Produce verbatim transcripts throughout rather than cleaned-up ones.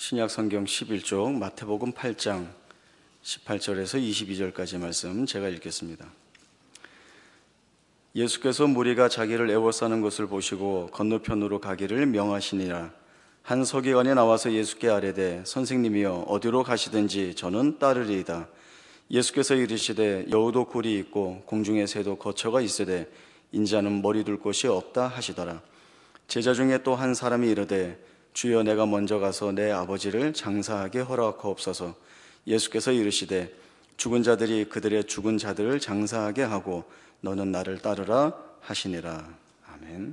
신약 성경 십일 쪽 마태복음 팔 장 십팔 절에서 이십이 절까지 말씀 제가 읽겠습니다. 예수께서 무리가 자기를 애워싸는 것을 보시고 건너편으로 가기를 명하시니라. 한 서기관이 나와서 예수께 아뢰되 선생님이여 어디로 가시든지 저는 따르리이다. 예수께서 이르시되 여우도 굴이 있고 공중의 새도 거처가 있으되 인자는 머리 둘 곳이 없다 하시더라. 제자 중에 또 한 사람이 이르되 주여 내가 먼저 가서 내 아버지를 장사하게 허락하옵소서. 예수께서 이르시되 죽은 자들이 그들의 죽은 자들을 장사하게 하고 너는 나를 따르라 하시니라. 아멘.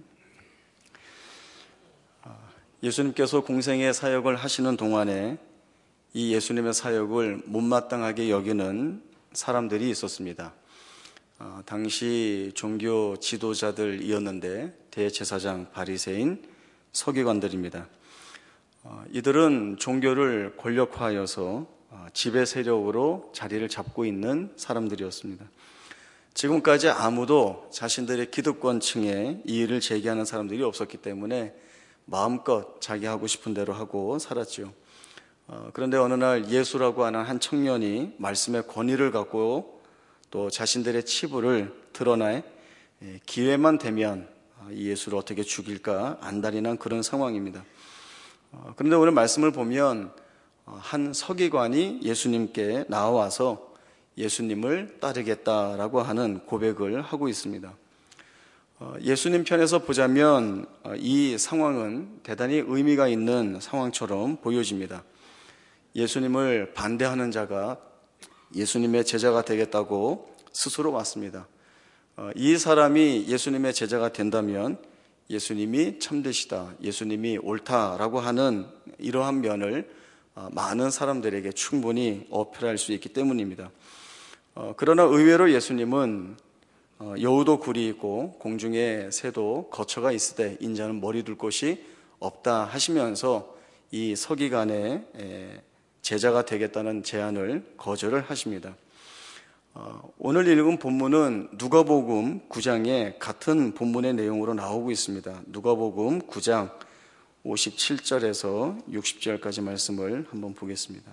예수님께서 공생의 사역을 하시는 동안에 이 예수님의 사역을 못마땅하게 여기는 사람들이 있었습니다. 어, 당시 종교 지도자들이었는데 대제사장, 바리새인, 서기관들입니다. 어, 이들은 종교를 권력화하여서 어, 지배 세력으로 자리를 잡고 있는 사람들이었습니다. 지금까지 아무도 자신들의 기득권층에 이의를 제기하는 사람들이 없었기 때문에 마음껏 자기 하고 싶은 대로 하고 살았죠. 어, 그런데 어느 날 예수라고 하는 한 청년이 말씀의 권위를 갖고 또 자신들의 치부를 드러내 기회만 되면 이 예수를 어떻게 죽일까 안달이 그런 상황입니다. 그런데 오늘 말씀을 보면 한 서기관이 예수님께 나와서 예수님을 따르겠다라고 하는 고백을 하고 있습니다. 예수님 편에서 보자면 이 상황은 대단히 의미가 있는 상황처럼 보여집니다. 예수님을 반대하는 자가 예수님의 제자가 되겠다고 스스로 왔습니다. 이 사람이 예수님의 제자가 된다면 예수님이 참되시다, 예수님이 옳다라고 하는 이러한 면을 많은 사람들에게 충분히 어필할 수 있기 때문입니다. 그러나 의외로 예수님은 여우도 굴이 있고 공중에 새도 거처가 있으되 인자는 머리 둘 곳이 없다 하시면서 이 서기관의 제자가 되겠다는 제안을 거절을 하십니다. 오늘 읽은 본문은 누가복음 구 장에 같은 본문의 내용으로 나오고 있습니다. 누가복음 구 장 오십칠 절에서 육십 절까지 말씀을 한번 보겠습니다.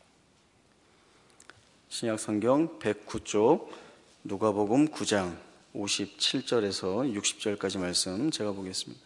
신약 성경 백구 쪽 누가복음 구 장 오십칠 절에서 육십 절까지 말씀 제가 보겠습니다.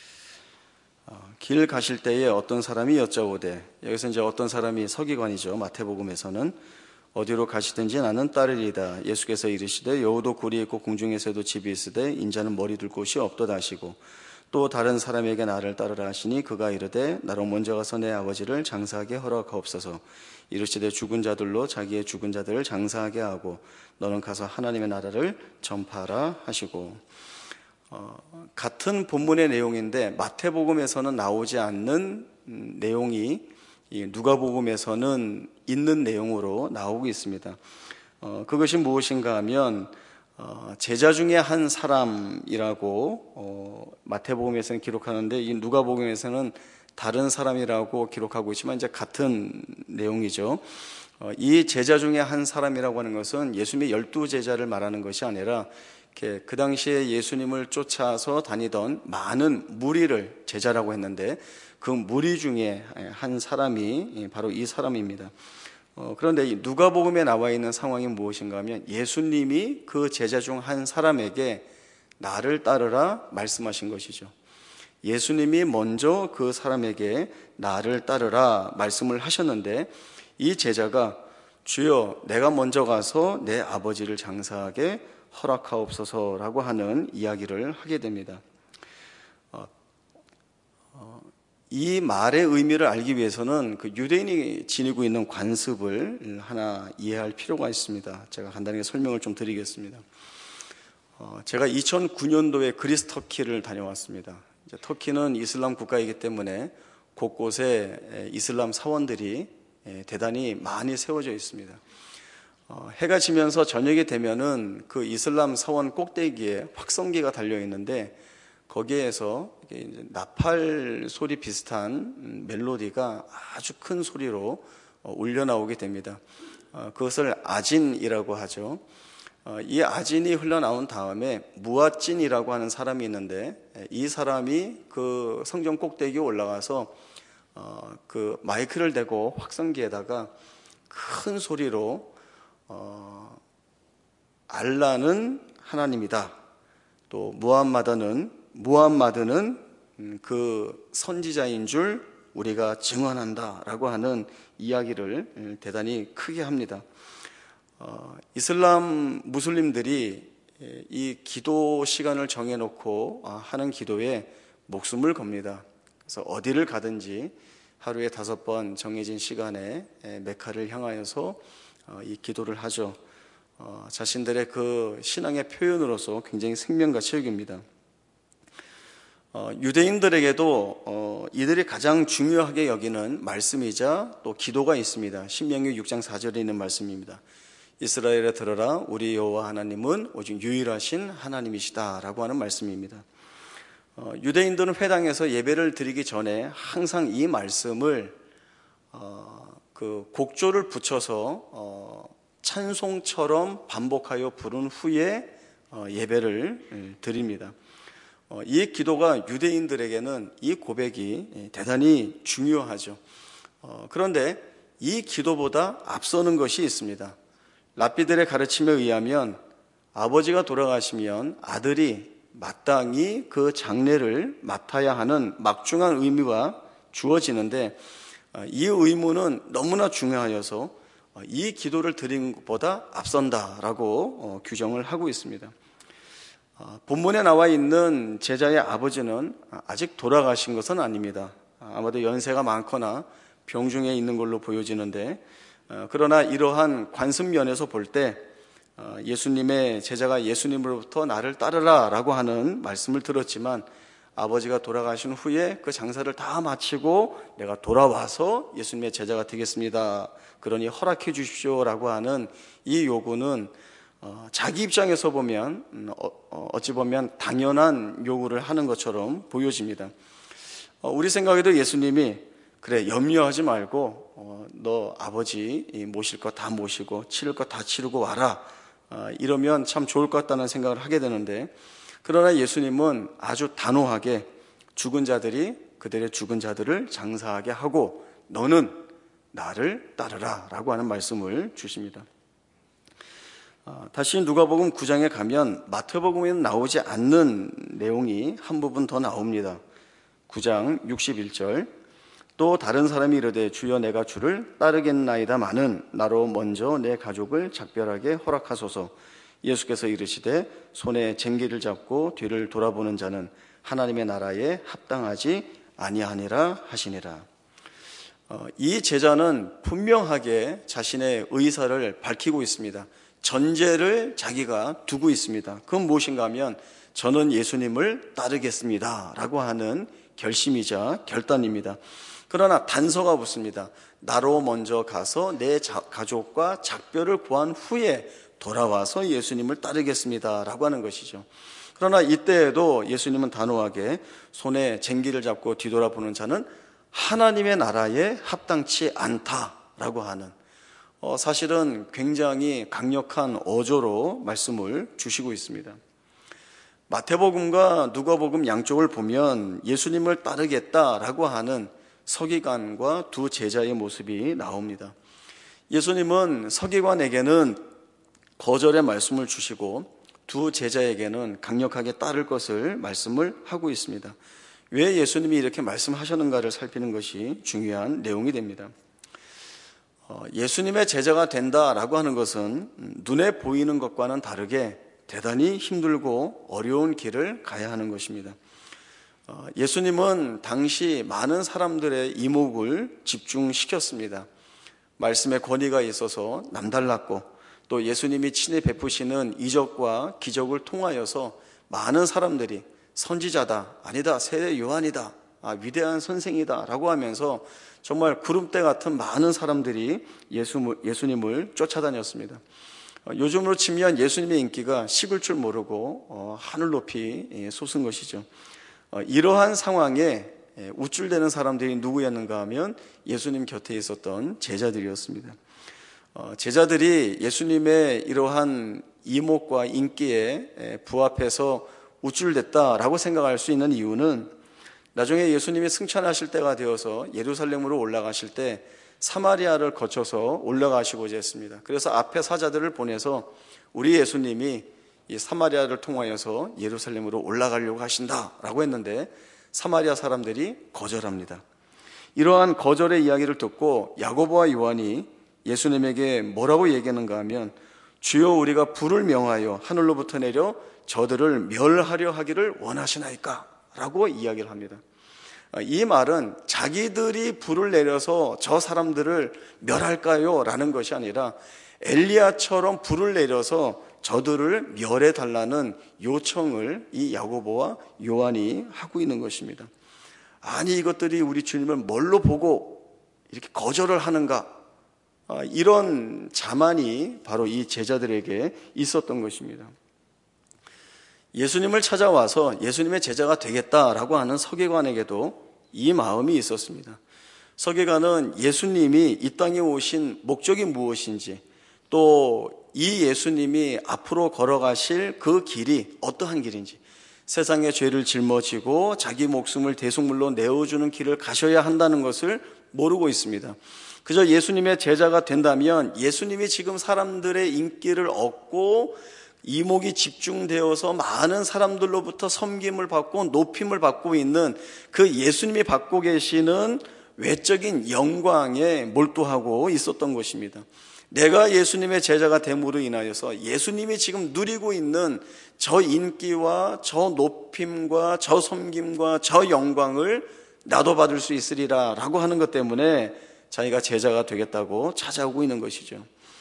길 가실 때에 어떤 사람이 여짜오되, 여기서 이제 어떤 사람이 서기관이죠. 마태복음에서는 어디로 가시든지 나는 따르리이다. 예수께서 이르시되 여우도 굴이 있고 공중의 새도 집이 있으되 인자는 머리 둘 곳이 없도다 하시고, 또 다른 사람에게 나를 따르라 하시니 그가 이르되 나로 먼저 가서 내 아버지를 장사하게 허락하옵소서. 이르시되 죽은 자들로 자기의 죽은 자들을 장사하게 하고 너는 가서 하나님의 나라를 전파하라 하시고, 어, 같은 본문의 내용인데 마태복음에서는 나오지 않는 음, 내용이 이 누가복음에서는 있는 내용으로 나오고 있습니다. 어, 그것이 무엇인가 하면 어, 제자 중에 한 사람이라고 어, 마태복음에서는 기록하는데 이 누가복음에서는 다른 사람이라고 기록하고 있지만 이제 같은 내용이죠. 어, 이 제자 중에 한 사람이라고 하는 것은 예수님의 열두 제자를 말하는 것이 아니라 그 당시에 예수님을 쫓아서 다니던 많은 무리를 제자라고 했는데 그 무리 중에 한 사람이 바로 이 사람입니다. 어, 그런데 이 누가복음에 나와 있는 상황이 무엇인가 하면 예수님이 그 제자 중 한 사람에게 나를 따르라 말씀하신 것이죠. 예수님이 먼저 그 사람에게 나를 따르라 말씀을 하셨는데 이 제자가 주여 내가 먼저 가서 내 아버지를 장사하게 허락하옵소서라고 하는 이야기를 하게 됩니다. 어, 어, 이 말의 의미를 알기 위해서는 그 유대인이 지니고 있는 관습을 하나 이해할 필요가 있습니다. 제가 간단하게 설명을 좀 드리겠습니다. 어, 제가 이천구 년도에 그리스 터키를 다녀왔습니다. 이제 터키는 이슬람 국가이기 때문에 곳곳에 이슬람 사원들이 대단히 많이 세워져 있습니다. 어, 해가 지면서 저녁이 되면은 그 이슬람 사원 꼭대기에 확성기가 달려 있는데 거기에서 이제 나팔 소리 비슷한 멜로디가 아주 큰 소리로 울려 나오게 됩니다. 어, 그것을 아진이라고 하죠. 어, 이 아진이 흘러나온 다음에 무아진이라고 하는 사람이 있는데 이 사람이 그 성전 꼭대기에 올라가서 어, 그 마이크를 대고 확성기에다가 큰 소리로 어, 알라는 하나님이다. 또 무함마드는 무함마드는 그 선지자인 줄 우리가 증언한다라고 하는 이야기를 대단히 크게 합니다. 어, 이슬람 무슬림들이 이 기도 시간을 정해놓고 하는 기도에 목숨을 겁니다. 그래서 어디를 가든지 하루에 다섯 번 정해진 시간에 메카를 향하여서 이 기도를 하죠. 어, 자신들의 그 신앙의 표현으로서 굉장히 생명같이 여깁니다. 어, 유대인들에게도 어, 이들이 가장 중요하게 여기는 말씀이자 또 기도가 있습니다. 신명기 육 장 사 절에 있는 말씀입니다. 이스라엘에 들어라, 우리 여호와 하나님은 오직 유일하신 하나님이시다 라고 하는 말씀입니다. 어, 유대인들은 회당에서 예배를 드리기 전에 항상 이 말씀을 어, 그 곡조를 붙여서 어, 찬송처럼 반복하여 부른 후에 어, 예배를 드립니다. 어, 이 기도가 유대인들에게는 이 고백이 대단히 중요하죠. 어, 그런데 이 기도보다 앞서는 것이 있습니다. 랍비들의 가르침에 의하면 아버지가 돌아가시면 아들이 마땅히 그 장례를 맡아야 하는 막중한 의무가 주어지는데 이 의무는 너무나 중요하여서 이 기도를 드리는 것보다 앞선다라고 규정을 하고 있습니다. 본문에 나와 있는 제자의 아버지는 아직 돌아가신 것은 아닙니다. 아마도 연세가 많거나 병중에 있는 걸로 보여지는데, 그러나 이러한 관습면에서 볼 때 예수님의 제자가 예수님으로부터 나를 따르라 라고 하는 말씀을 들었지만 아버지가 돌아가신 후에 그 장사를 다 마치고 내가 돌아와서 예수님의 제자가 되겠습니다, 그러니 허락해 주십시오 라고 하는 이 요구는 어, 자기 입장에서 보면 어, 어, 어찌 보면 당연한 요구를 하는 것처럼 보여집니다. 어, 우리 생각에도 예수님이 그래 염려하지 말고 어, 너 아버지 모실 거 다 모시고 치를 거 다 치르고 와라, 어, 이러면 참 좋을 것 같다는 생각을 하게 되는데, 그러나 예수님은 아주 단호하게 죽은 자들이 그들의 죽은 자들을 장사하게 하고 너는 나를 따르라 라고 하는 말씀을 주십니다. 다시 누가복음 구 장에 가면 마태복음에는 나오지 않는 내용이 한 부분 더 나옵니다. 구 장 육십일 절, 또 다른 사람이 이르되 주여 내가 주를 따르겠나이다마는 나로 먼저 내 가족을 작별하게 허락하소서. 예수께서 이르시되 손에 쟁기를 잡고 뒤를 돌아보는 자는 하나님의 나라에 합당하지 아니하니라 하시니라. 어, 이 제자는 분명하게 자신의 의사를 밝히고 있습니다. 전제를 자기가 두고 있습니다. 그건 무엇인가 하면 저는 예수님을 따르겠습니다 라고 하는 결심이자 결단입니다. 그러나 단서가 붙습니다. 나로 먼저 가서 내 자, 가족과 작별을 구한 후에 돌아와서 예수님을 따르겠습니다 라고 하는 것이죠. 그러나 이때에도 예수님은 단호하게 손에 쟁기를 잡고 뒤돌아보는 자는 하나님의 나라에 합당치 않다라고 하는, 어, 사실은 굉장히 강력한 어조로 말씀을 주시고 있습니다. 마태복음과 누가복음 양쪽을 보면 예수님을 따르겠다라고 하는 서기관과 두 제자의 모습이 나옵니다. 예수님은 서기관에게는 거절의 말씀을 주시고 두 제자에게는 강력하게 따를 것을 말씀을 하고 있습니다. 왜 예수님이 이렇게 말씀하셨는가를 살피는 것이 중요한 내용이 됩니다. 예수님의 제자가 된다라고 하는 것은 눈에 보이는 것과는 다르게 대단히 힘들고 어려운 길을 가야 하는 것입니다. 예수님은 당시 많은 사람들의 이목을 집중시켰습니다. 말씀의 권위가 있어서 남달랐고 또 예수님이 친히 베푸시는 이적과 기적을 통하여서 많은 사람들이 선지자다, 아니다, 세례 요한이다, 아, 위대한 선생이다 라고 하면서 정말 구름대 같은 많은 사람들이 예수, 예수님을 쫓아다녔습니다. 요즘으로 치면 예수님의 인기가 식을 줄 모르고 어, 하늘 높이 솟은 것이죠. 어, 이러한 상황에 우쭐대는 사람들이 누구였는가 하면 예수님 곁에 있었던 제자들이었습니다. 어, 제자들이 예수님의 이러한 이목과 인기에 부합해서 우쭐댔다라고 생각할 수 있는 이유는 나중에 예수님이 승천하실 때가 되어서 예루살렘으로 올라가실 때 사마리아를 거쳐서 올라가시고자 했습니다. 그래서 앞에 사자들을 보내서 우리 예수님이 이 사마리아를 통하여서 예루살렘으로 올라가려고 하신다라고 했는데 사마리아 사람들이 거절합니다. 이러한 거절의 이야기를 듣고 야고보와 요한이 예수님에게 뭐라고 얘기하는가 하면 주여 우리가 불을 명하여 하늘로부터 내려 저들을 멸하려 하기를 원하시나이까? 라고 이야기를 합니다. 이 말은 자기들이 불을 내려서 저 사람들을 멸할까요? 라는 것이 아니라 엘리야처럼 불을 내려서 저들을 멸해달라는 요청을 이 야고보와 요한이 하고 있는 것입니다. 아니 이것들이 우리 주님을 뭘로 보고 이렇게 거절을 하는가? 이런 자만이 바로 이 제자들에게 있었던 것입니다. 예수님을 찾아와서 예수님의 제자가 되겠다라고 하는 서기관에게도 이 마음이 있었습니다. 서기관은 예수님이 이 땅에 오신 목적이 무엇인지, 또 이 예수님이 앞으로 걸어가실 그 길이 어떠한 길인지, 세상의 죄를 짊어지고 자기 목숨을 대속물로 내어주는 길을 가셔야 한다는 것을 모르고 있습니다. 그저 예수님의 제자가 된다면 예수님이 지금 사람들의 인기를 얻고 이목이 집중되어서 많은 사람들로부터 섬김을 받고 높임을 받고 있는 그 예수님이 받고 계시는 외적인 영광에 몰두하고 있었던 것입니다. 내가 예수님의 제자가 됨으로 인하여서 예수님이 지금 누리고 있는 저 인기와 저 높임과 저 섬김과 저 영광을 나도 받을 수 있으리라 라고 하는 것 때문에 자기가 제자가 되겠다고 찾아오고 있는 것이죠.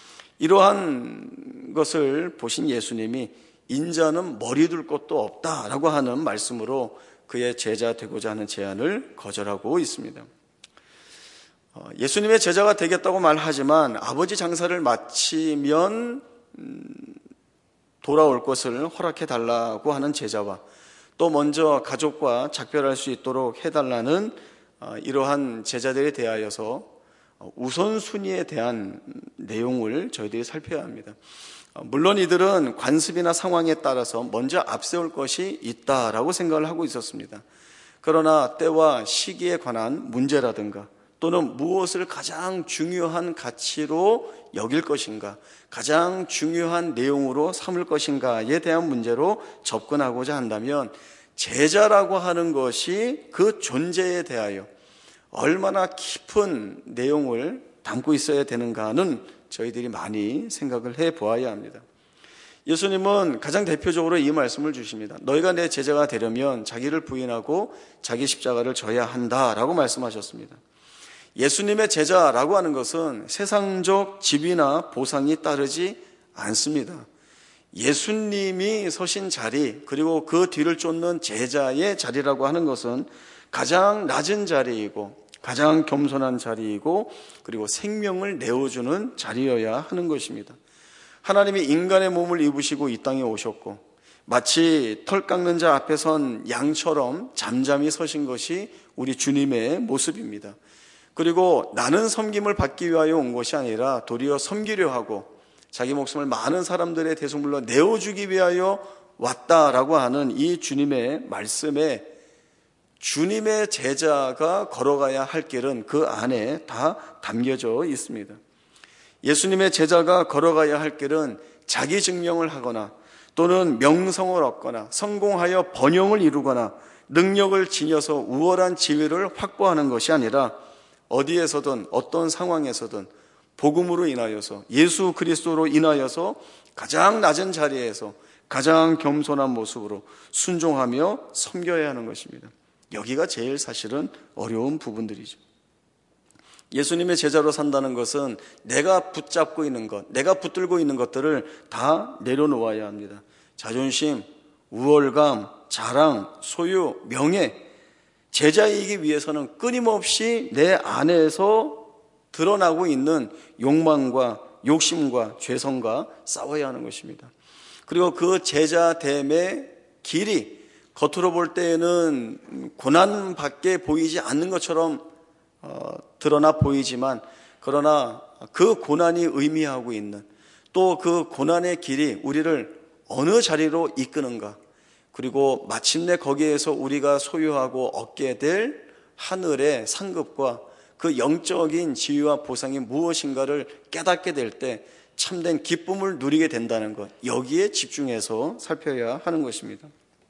이러한 것을 보신 예수님이 인자는 머리 둘 곳도 없다라고 하는 말씀으로 그의 제자 되고자 하는 제안을 거절하고 있습니다. 예수님의 제자가 되겠다고 말하지만 아버지 장사를 마치면 돌아올 것을 허락해 달라고 하는 제자와 또 먼저 가족과 작별할 수 있도록 해달라는 이러한 제자들에 대하여서 우선순위에 대한 내용을 저희들이 살펴야 합니다. 물론 이들은 관습이나 상황에 따라서 먼저 앞세울 것이 있다라고 생각을 하고 있었습니다. 그러나 때와 시기에 관한 문제라든가 또는 무엇을 가장 중요한 가치로 여길 것인가, 가장 중요한 내용으로 삼을 것인가에 대한 문제로 접근하고자 한다면 제자라고 하는 것이 그 존재에 대하여 얼마나 깊은 내용을 담고 있어야 되는가는 저희들이 많이 생각을 해보아야 합니다. 예수님은 가장 대표적으로 이 말씀을 주십니다. 너희가 내 제자가 되려면 자기를 부인하고 자기 십자가를 져야 한다라고 말씀하셨습니다. 예수님의 제자라고 하는 것은 세상적 지위나 보상이 따르지 않습니다. 예수님이 서신 자리, 그리고 그 뒤를 쫓는 제자의 자리라고 하는 것은 가장 낮은 자리이고 가장 겸손한 자리이고 그리고 생명을 내어주는 자리여야 하는 것입니다. 하나님이 인간의 몸을 입으시고 이 땅에 오셨고 마치 털 깎는 자 앞에 선 양처럼 잠잠히 서신 것이 우리 주님의 모습입니다. 그리고 나는 섬김을 받기 위하여 온 것이 아니라 도리어 섬기려 하고 자기 목숨을 많은 사람들의 대속물로 내어주기 위하여 왔다라고 하는 이 주님의 말씀에 주님의 제자가 걸어가야 할 길은 그 안에 다 담겨져 있습니다. 예수님의 제자가 걸어가야 할 길은 자기 증명을 하거나 또는 명성을 얻거나 성공하여 번영을 이루거나 능력을 지녀서 우월한 지위를 확보하는 것이 아니라 어디에서든 어떤 상황에서든 복음으로 인하여서 예수 그리스도로 인하여서 가장 낮은 자리에서 가장 겸손한 모습으로 순종하며 섬겨야 하는 것입니다. 여기가 제일 사실은 어려운 부분들이죠. 예수님의 제자로 산다는 것은 내가 붙잡고 있는 것, 내가 붙들고 있는 것들을 다 내려놓아야 합니다. 자존심, 우월감, 자랑, 소유, 명예, 제자이기 위해서는 끊임없이 내 안에서 드러나고 있는 욕망과 욕심과 죄성과 싸워야 하는 것입니다. 그리고 그 제자됨의 길이 겉으로 볼 때에는 고난밖에 보이지 않는 것처럼 어, 드러나 보이지만 그러나 그 고난이 의미하고 있는 또 그 고난의 길이 우리를 어느 자리로 이끄는가, 그리고 마침내 거기에서 우리가 소유하고 얻게 될 하늘의 상급과 그 영적인 지위와 보상이 무엇인가를 깨닫게 될 때 참된 기쁨을 누리게 된다는 것, 여기에 집중해서 살펴야 하는 것입니다.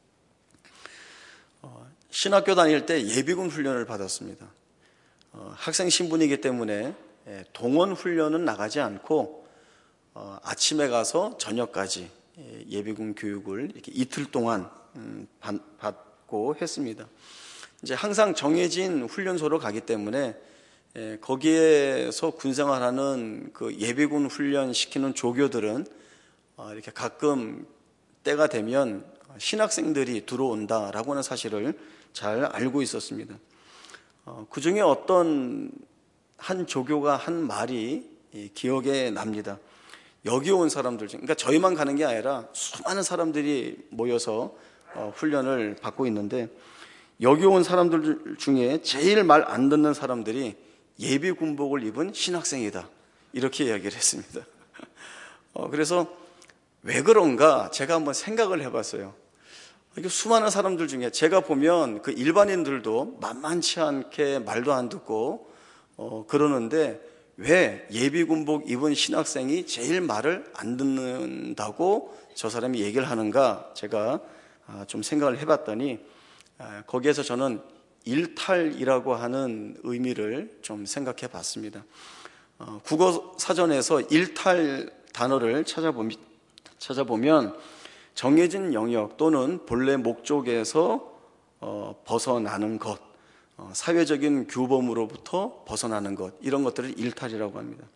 어, 신학교 다닐 때 예비군 훈련을 받았습니다. 어, 학생 신분이기 때문에 동원 훈련은 나가지 않고 어, 아침에 가서 저녁까지 예비군 교육을 이렇게 이틀 동안 음, 받고 했습니다. 이제 항상 정해진 훈련소로 가기 때문에 예, 거기에서 군생활하는 그 예비군 훈련 시키는 조교들은 어, 이렇게 가끔 때가 되면 신학생들이 들어온다라고 하는 사실을 잘 알고 있었습니다. 어, 그 중에 어떤 한 조교가 한 말이 예, 기억에 납니다. 여기 온 사람들 중, 그러니까 저희만 가는 게 아니라 수많은 사람들이 모여서 어, 훈련을 받고 있는데 여기 온 사람들 중에 제일 말 안 듣는 사람들이 예비군복을 입은 신학생이다, 이렇게 이야기를 했습니다. 어, 그래서 왜 그런가 제가 한번 생각을 해봤어요. 이게 수많은 사람들 중에 제가 보면 그 일반인들도 만만치 않게 말도 안 듣고 어, 그러는데 왜 예비군복 입은 신학생이 제일 말을 안 듣는다고 저 사람이 얘기를 하는가, 제가 좀 생각을 해봤더니 거기에서 저는 일탈이라고 하는 의미를 좀 생각해 봤습니다. 국어 사전에서 일탈 단어를 찾아보면, 찾아보면 정해진 영역 또는 본래 목적에서 벗어나는 것, 사회적인 규범으로부터 벗어나는 것, 이런 것들을 일탈이라고 합니다.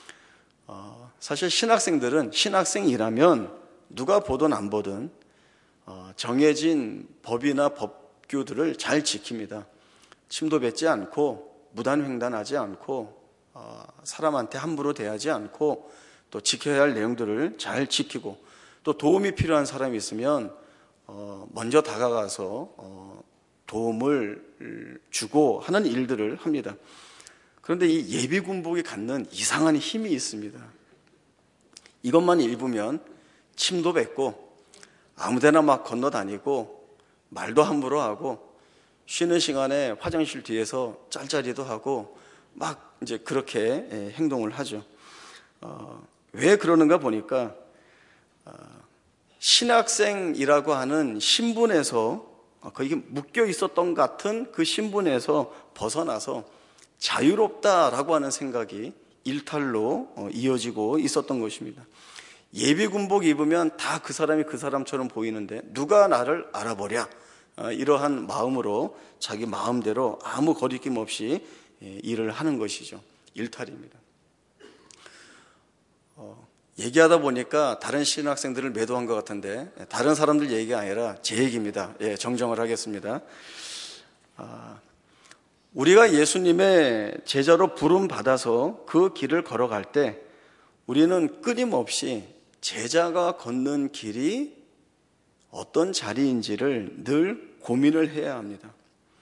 사실 신학생들은 신학생이라면 누가 보든 안 보든 정해진 법이나 법규들을 잘 지킵니다. 침도 뱉지 않고 무단횡단하지 않고 사람한테 함부로 대하지 않고 또 지켜야 할 내용들을 잘 지키고 또 도움이 필요한 사람이 있으면 먼저 다가가서 도움을 주고 하는 일들을 합니다. 그런데 이 예비군복이 갖는 이상한 힘이 있습니다. 이것만 입으면 침도 뱉고 아무데나 막 건너다니고 말도 함부로 하고 쉬는 시간에 화장실 뒤에서 짤짤이도 하고 막 이제 그렇게 행동을 하죠. 어, 왜 그러는가 보니까 어, 신학생이라고 하는 신분에서 거의 묶여 있었던 같은 그 신분에서 벗어나서 자유롭다라고 하는 생각이 일탈로 이어지고 있었던 것입니다. 예비군복 입으면 다 그 사람이 그 사람처럼 보이는데 누가 나를 알아보랴, 이러한 마음으로 자기 마음대로 아무 거리낌 없이 일을 하는 것이죠. 일탈입니다. 어, 얘기하다 보니까 다른 신학생들을 매도한 것 같은데 다른 사람들 얘기가 아니라 제 얘기입니다. 예, 정정을 하겠습니다. 아, 우리가 예수님의 제자로 부름받아서 그 길을 걸어갈 때 우리는 끊임없이 제자가 걷는 길이 어떤 자리인지를 늘 고민을 해야 합니다.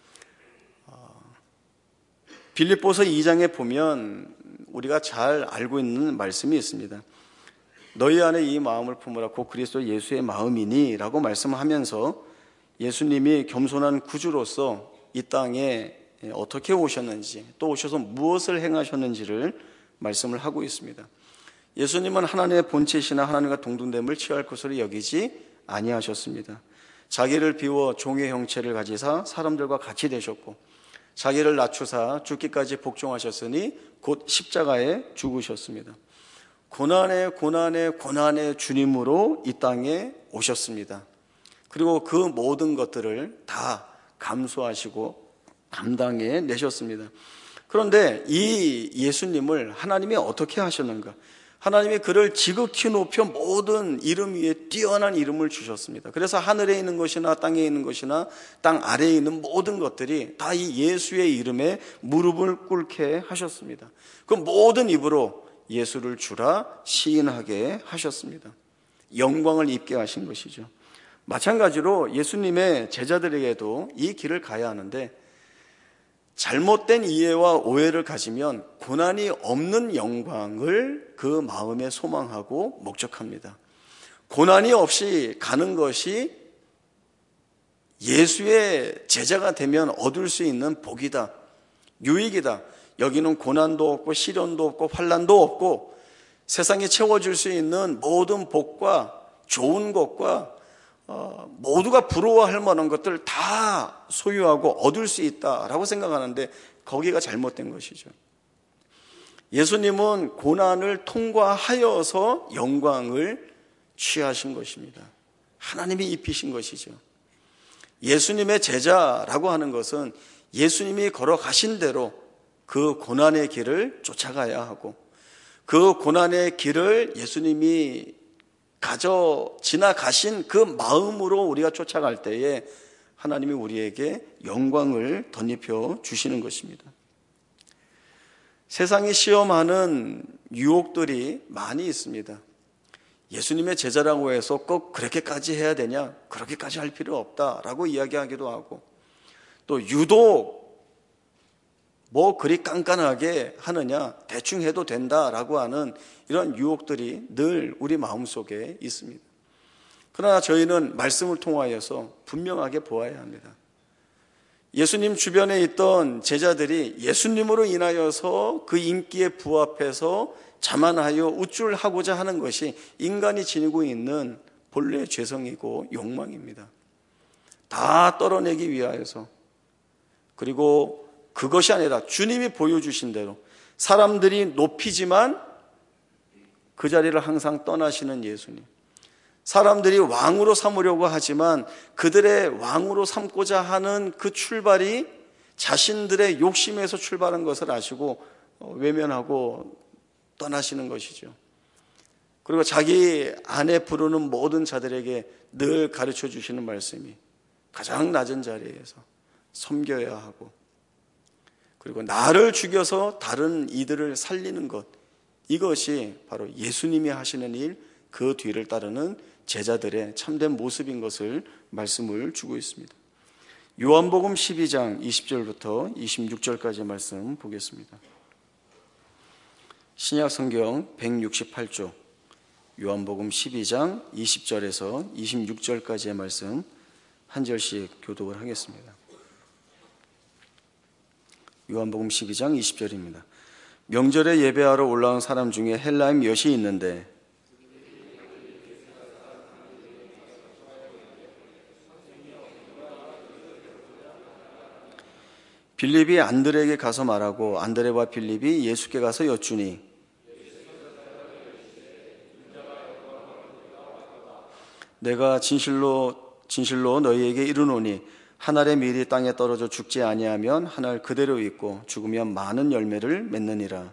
빌립보서 이 장에 보면 우리가 잘 알고 있는 말씀이 있습니다. 너희 안에 이 마음을 품으라 곧 그리스도 예수의 마음이니 라고 말씀하면서 예수님이 겸손한 구주로서 이 땅에 어떻게 오셨는지 또 오셔서 무엇을 행하셨는지를 말씀을 하고 있습니다. 예수님은 하나님의 본체시나 하나님과 동등됨을 취할 것으로 여기지 아니하셨습니다. 자기를 비워 종의 형체를 가지사 사람들과 같이 되셨고 자기를 낮추사 죽기까지 복종하셨으니 곧 십자가에 죽으셨습니다. 고난의 고난의 고난의 주님으로 이 땅에 오셨습니다. 그리고 그 모든 것들을 다 감수하시고 감당해 내셨습니다. 그런데 이 예수님을 하나님이 어떻게 하셨는가? 하나님이 그를 지극히 높여 모든 이름 위에 뛰어난 이름을 주셨습니다. 그래서 하늘에 있는 것이나 땅에 있는 것이나 땅 아래에 있는 모든 것들이 다 이 예수의 이름에 무릎을 꿇게 하셨습니다. 그 모든 입으로 예수를 주라 시인하게 하셨습니다. 영광을 입게 하신 것이죠. 마찬가지로 예수님의 제자들에게도 이 길을 가야 하는데 잘못된 이해와 오해를 가지면 고난이 없는 영광을 그 마음에 소망하고 목적합니다. 고난이 없이 가는 것이 예수의 제자가 되면 얻을 수 있는 복이다, 유익이다. 여기는 고난도 없고 시련도 없고 환난도 없고 세상에 채워줄 수 있는 모든 복과 좋은 것과 어, 모두가 부러워할 만한 것들 다 소유하고 얻을 수 있다라고 생각하는데 거기가 잘못된 것이죠. 예수님은 고난을 통과하여서 영광을 취하신 것입니다. 하나님이 입히신 것이죠. 예수님의 제자라고 하는 것은 예수님이 걸어가신 대로 그 고난의 길을 쫓아가야 하고 그 고난의 길을 예수님이 가져 지나가신 그 마음으로 우리가 쫓아갈 때에 하나님이 우리에게 영광을 덧입혀 주시는 것입니다. 세상이 시험하는 유혹들이 많이 있습니다. 예수님의 제자라고 해서 꼭 그렇게까지 해야 되냐? 그렇게까지 할 필요 없다라고 이야기하기도 하고, 또 유독 뭐 그리 깐깐하게 하느냐, 대충 해도 된다라고 하는 이런 유혹들이 늘 우리 마음속에 있습니다. 그러나 저희는 말씀을 통하여서 분명하게 보아야 합니다. 예수님 주변에 있던 제자들이 예수님으로 인하여서 그 인기에 부합해서 자만하여 우쭐하고자 하는 것이 인간이 지니고 있는 본래의 죄성이고 욕망입니다. 다 떨어내기 위하여서, 그리고 그것이 아니라 주님이 보여주신 대로 사람들이 높이지만 그 자리를 항상 떠나시는 예수님, 사람들이 왕으로 삼으려고 하지만 그들의 왕으로 삼고자 하는 그 출발이 자신들의 욕심에서 출발한 것을 아시고 외면하고 떠나시는 것이죠. 그리고 자기 안에 부르는 모든 자들에게 늘 가르쳐 주시는 말씀이 가장 낮은 자리에서 섬겨야 하고, 그리고 나를 죽여서 다른 이들을 살리는 것, 이것이 바로 예수님이 하시는 일, 그 뒤를 따르는 제자들의 참된 모습인 것을 말씀을 주고 있습니다. 요한복음 십이 장 이십 절부터 이십육 절까지 말씀 보겠습니다. 신약성경 백육십팔 쪽 요한복음 십이 장 이십 절에서 이십육 절까지의 말씀 한 절씩 교독을 하겠습니다. 요한복음 십이 장 이십 절입니다. 명절에 예배하러 올라온 사람 중에 헬라인 몇이 있는데 빌립이 안드레에게 가서 말하고 안드레와 빌립이 예수께 가서 여쭈니 내가 진실로 진실로 너희에게 이르노니 한 알의 밀이 땅에 떨어져 죽지 아니하면 한 알 그대로 있고 죽으면 많은 열매를 맺느니라.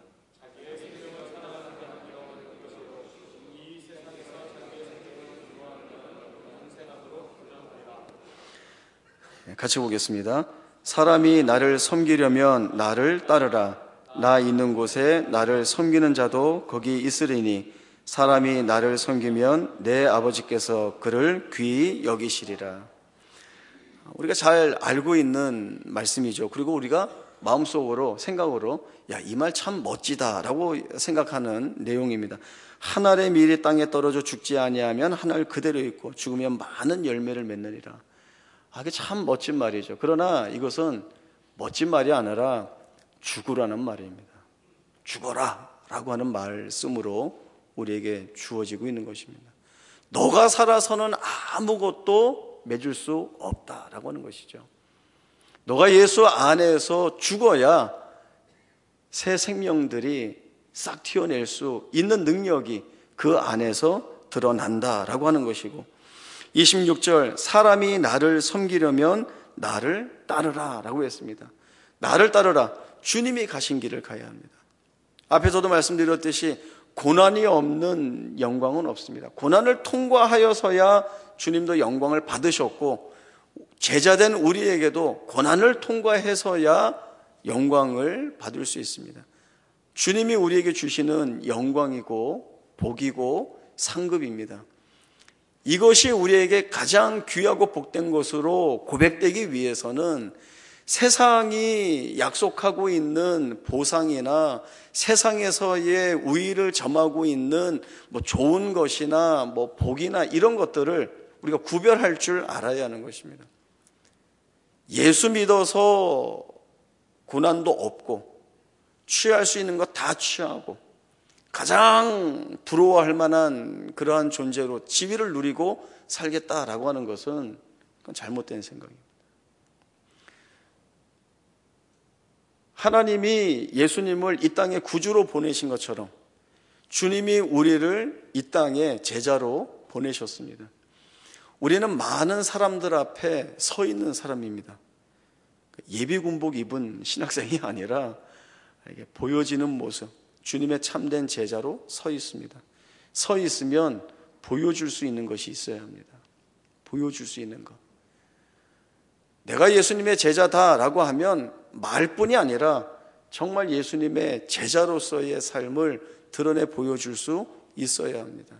같이 보겠습니다. 사람이 나를 섬기려면 나를 따르라. 나 있는 곳에 나를 섬기는 자도 거기 있으리니 사람이 나를 섬기면 내 아버지께서 그를 귀히 여기시리라. 우리가 잘 알고 있는 말씀이죠. 그리고 우리가 마음속으로 생각으로 야, 이 말 참 멋지다라고 생각하는 내용입니다. 한 알의 밀이 땅에 떨어져 죽지 아니하면 한 알 그대로 있고 죽으면 많은 열매를 맺느니라. 아, 이게 참 멋진 말이죠. 그러나 이것은 멋진 말이 아니라 죽으라는 말입니다. 죽어라 라고 하는 말씀으로 우리에게 주어지고 있는 것입니다. 너가 살아서는 아무것도 맺을 수 없다라고 하는 것이죠. 너가 예수 안에서 죽어야 새 생명들이 싹 튀어낼 수 있는 능력이 그 안에서 드러난다라고 하는 것이고, 이십육 절 사람이 나를 섬기려면 나를 따르라 라고 했습니다. 나를 따르라, 주님이 가신 길을 가야 합니다. 앞에서도 말씀드렸듯이 고난이 없는 영광은 없습니다. 고난을 통과하여서야 주님도 영광을 받으셨고 제자된 우리에게도 고난을 통과해서야 영광을 받을 수 있습니다. 주님이 우리에게 주시는 영광이고 복이고 상급입니다. 이것이 우리에게 가장 귀하고 복된 것으로 고백되기 위해서는 세상이 약속하고 있는 보상이나 세상에서의 우위를 점하고 있는 뭐 좋은 것이나 뭐 복이나 이런 것들을 우리가 구별할 줄 알아야 하는 것입니다. 예수 믿어서 고난도 없고 취할 수 있는 것 다 취하고 가장 부러워할 만한 그러한 존재로 지위를 누리고 살겠다라고 하는 것은 그건 잘못된 생각입니다. 하나님이 예수님을 이 땅에 구주로 보내신 것처럼 주님이 우리를 이 땅에 제자로 보내셨습니다. 우리는 많은 사람들 앞에 서 있는 사람입니다. 예비군복 입은 신학생이 아니라 이게 보여지는 모습, 주님의 참된 제자로 서 있습니다. 서 있으면 보여줄 수 있는 것이 있어야 합니다. 보여줄 수 있는 것. 내가 예수님의 제자다라고 하면 말뿐이 아니라 정말 예수님의 제자로서의 삶을 드러내 보여줄 수 있어야 합니다.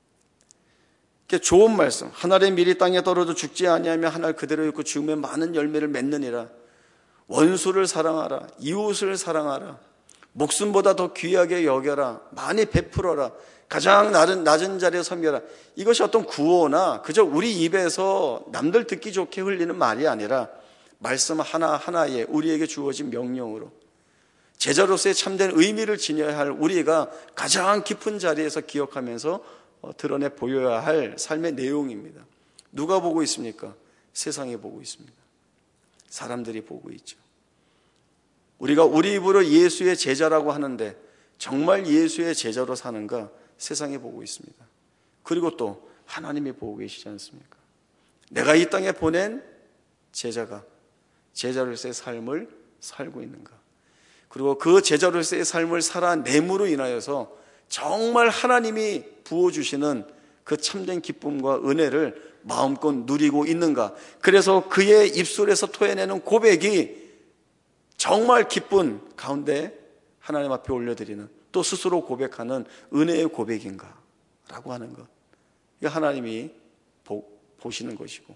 좋은 말씀, 하늘의 밀이 땅에 떨어져 죽지 아니하며 하늘 그대로 있고 죽으면 많은 열매를 맺느니라. 원수를 사랑하라. 이웃을 사랑하라. 목숨보다 더 귀하게 여겨라. 많이 베풀어라. 가장 낮은, 낮은 자리에 섬겨라. 이것이 어떤 구호나 그저 우리 입에서 남들 듣기 좋게 흘리는 말이 아니라 말씀 하나하나에 우리에게 주어진 명령으로 제자로서의 참된 의미를 지녀야 할 우리가 가장 깊은 자리에서 기억하면서 드러내 보여야 할 삶의 내용입니다. 누가 보고 있습니까? 세상이 보고 있습니다. 사람들이 보고 있죠. 우리가 우리 입으로 예수의 제자라고 하는데 정말 예수의 제자로 사는가? 세상이 보고 있습니다. 그리고 또 하나님이 보고 계시지 않습니까? 내가 이 땅에 보낸 제자가 제자로서의 삶을 살고 있는가? 그리고 그 제자로서의 삶을 살아냄으로 인하여서 정말 하나님이 부어주시는 그 참된 기쁨과 은혜를 마음껏 누리고 있는가? 그래서 그의 입술에서 토해내는 고백이 정말 기쁜 가운데 하나님 앞에 올려드리는, 또 스스로 고백하는 은혜의 고백인가? 라고 하는 것. 이거 하나님이 보, 보시는 것이고,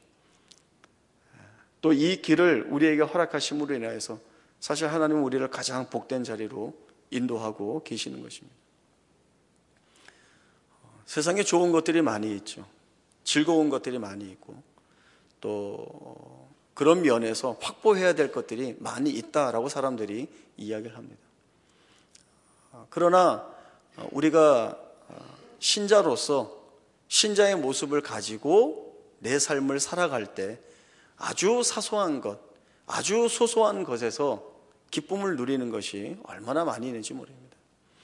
또 이 길을 우리에게 허락하심으로 인하여서 사실 하나님은 우리를 가장 복된 자리로 인도하고 계시는 것입니다. 세상에 좋은 것들이 많이 있죠. 즐거운 것들이 많이 있고, 또 그런 면에서 확보해야 될 것들이 많이 있다라고 사람들이 이야기를 합니다. 그러나 우리가 신자로서 신자의 모습을 가지고 내 삶을 살아갈 때 아주 사소한 것, 아주 소소한 것에서 기쁨을 누리는 것이 얼마나 많이 있는지 모릅니다.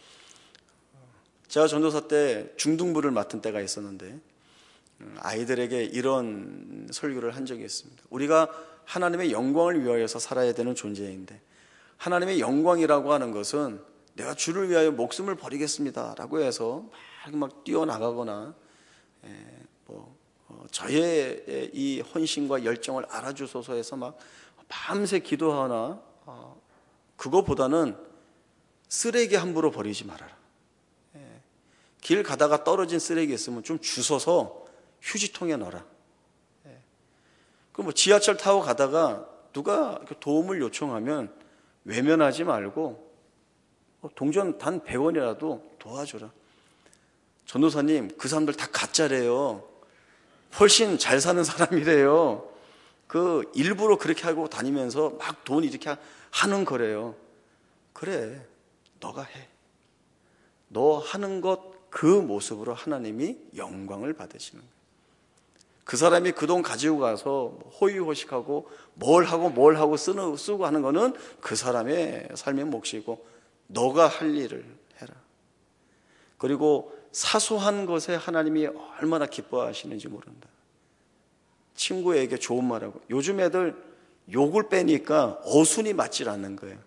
제가 전도사 때 중등부를 맡은 때가 있었는데 아이들에게 이런 설교를 한 적이 있습니다. 우리가 하나님의 영광을 위하여서 살아야 되는 존재인데, 하나님의 영광이라고 하는 것은 내가 주를 위하여 목숨을 버리겠습니다 라고 해서 막, 막 뛰어나가거나 에, 뭐, 어, 저의 이 헌신과 열정을 알아주소서 해서 막 밤새 기도하나, 어, 그거보다는 쓰레기 함부로 버리지 말아라. 에, 길 가다가 떨어진 쓰레기 있으면 좀 주워서 휴지통에 넣어라. 예. 그 뭐 지하철 타고 가다가 누가 도움을 요청하면 외면하지 말고 동전 단 백 원이라도 도와줘라. 전도사님, 그 사람들 다 가짜래요. 훨씬 잘 사는 사람이래요. 그 일부러 그렇게 하고 다니면서 막 돈 이렇게 하는 거래요. 그래, 너가 해. 너 하는 것 그 모습으로 하나님이 영광을 받으시는 거예요. 그 사람이 그 돈 가지고 가서 호의호식하고 뭘 하고 뭘 하고 쓰는, 쓰고 하는 거는 그 사람의 삶의 몫이고 너가 할 일을 해라. 그리고 사소한 것에 하나님이 얼마나 기뻐하시는지 모른다. 친구에게 좋은 말하고, 요즘 애들 욕을 빼니까 어순이 맞질 않는 거예요.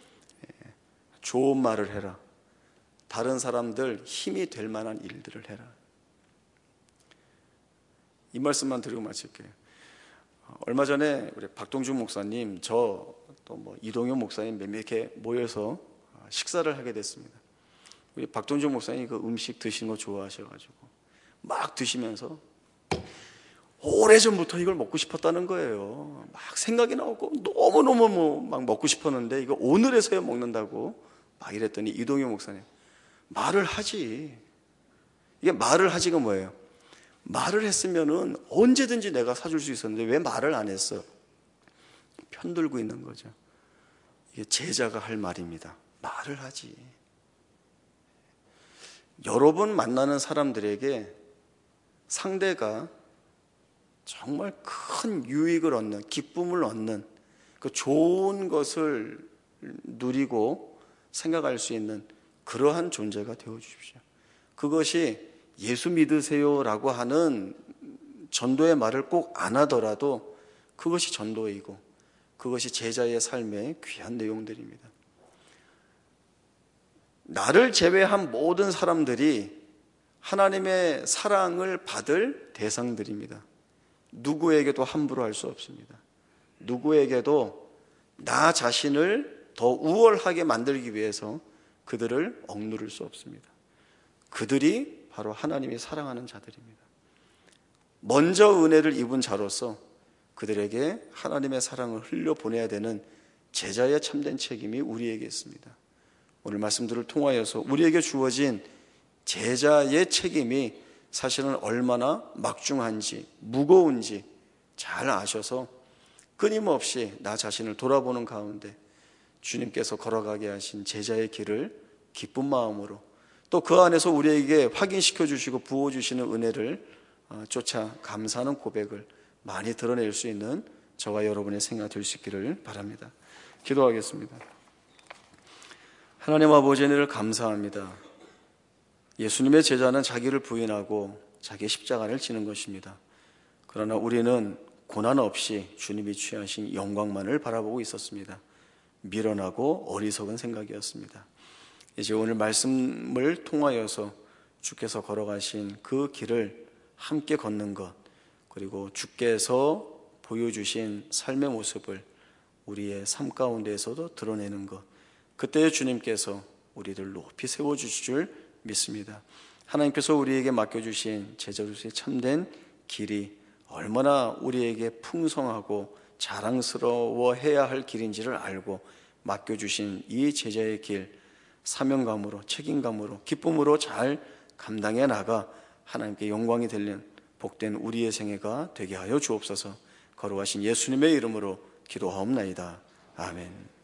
좋은 말을 해라. 다른 사람들 힘이 될 만한 일들을 해라. 이 말씀만 드리고 마칠게요. 얼마 전에 우리 박동준 목사님, 저 또 뭐 이동현 목사님 몇 명 이렇게 모여서 식사를 하게 됐습니다. 우리 박동준 목사님이 그 음식 드시는 거 좋아하셔가지고 막 드시면서 오래전부터 이걸 먹고 싶었다는 거예요. 막 생각이 나고 너무너무 뭐 막 먹고 싶었는데 이거 오늘에서야 먹는다고 막 이랬더니 이동현 목사님, 말을 하지. 이게 말을 하지가 뭐예요? 말을 했으면은 언제든지 내가 사줄 수 있었는데 왜 말을 안 했어? 편들고 있는 거죠. 이게 제자가 할 말입니다. 말을 하지. 여러분 만나는 사람들에게 상대가 정말 큰 유익을 얻는, 기쁨을 얻는 그 좋은 것을 누리고 생각할 수 있는 그러한 존재가 되어주십시오. 그것이 예수 믿으세요라고 하는 전도의 말을 꼭 안 하더라도 그것이 전도이고 그것이 제자의 삶의 귀한 내용들입니다. 나를 제외한 모든 사람들이 하나님의 사랑을 받을 대상들입니다. 누구에게도 함부로 할 수 없습니다. 누구에게도 나 자신을 더 우월하게 만들기 위해서 그들을 억누를 수 없습니다. 그들이 바로 하나님이 사랑하는 자들입니다. 먼저 은혜를 입은 자로서 그들에게 하나님의 사랑을 흘려보내야 되는 제자의 참된 책임이 우리에게 있습니다. 오늘 말씀들을 통하여서 우리에게 주어진 제자의 책임이 사실은 얼마나 막중한지 무거운지 잘 아셔서 끊임없이 나 자신을 돌아보는 가운데 주님께서 걸어가게 하신 제자의 길을 기쁜 마음으로 또 그 안에서 우리에게 확인시켜 주시고 부어주시는 은혜를 쫓아 감사하는 고백을 많이 드러낼 수 있는 저와 여러분의 생애가 될 수 있기를 바랍니다. 기도하겠습니다. 하나님 아버지 은혜를 감사합니다. 예수님의 제자는 자기를 부인하고 자기의 십자가를 지는 것입니다. 그러나 우리는 고난 없이 주님이 취하신 영광만을 바라보고 있었습니다. 미련하고 어리석은 생각이었습니다. 이제 오늘 말씀을 통하여서 주께서 걸어가신 그 길을 함께 걷는 것, 그리고 주께서 보여주신 삶의 모습을 우리의 삶 가운데에서도 드러내는 것, 그때의 주님께서 우리를 높이 세워주실 줄 믿습니다. 하나님께서 우리에게 맡겨주신 제자로서의 참된 길이 얼마나 우리에게 풍성하고 자랑스러워해야 할 길인지를 알고 맡겨주신 이 제자의 길, 사명감으로, 책임감으로, 기쁨으로 잘 감당해 나가 하나님께 영광이 되는 복된 우리의 생애가 되게 하여 주옵소서. 거룩하신 예수님의 이름으로 기도하옵나이다. 아멘.